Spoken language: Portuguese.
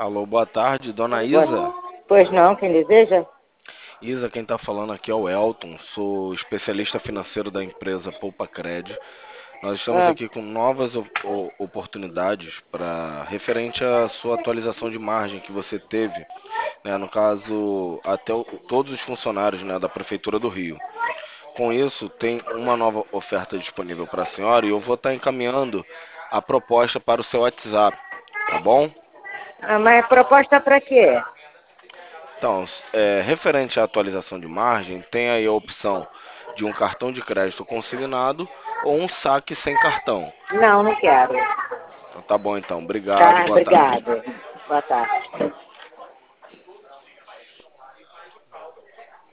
Alô, boa tarde, dona Boa- Isa. Pois não, quem deseja? Isa, quem está falando aqui é o Elton, sou especialista financeiro da empresa Poupa Cred. Nós estamos Ah, aqui com novas oportunidades para referente à sua atualização de margem que você teve, né, no caso, até todos os funcionários, né, da Prefeitura do Rio. Com isso, tem uma nova oferta disponível para a senhora e eu vou estar encaminhando a proposta para o seu WhatsApp, tá bom? mas proposta para quê? Então, referente à atualização de margem, tem aí a opção de um cartão de crédito consignado ou um saque sem cartão. Não, não quero. Então, tá bom então, obrigado, Tá, boa tarde. obrigada. Boa tarde.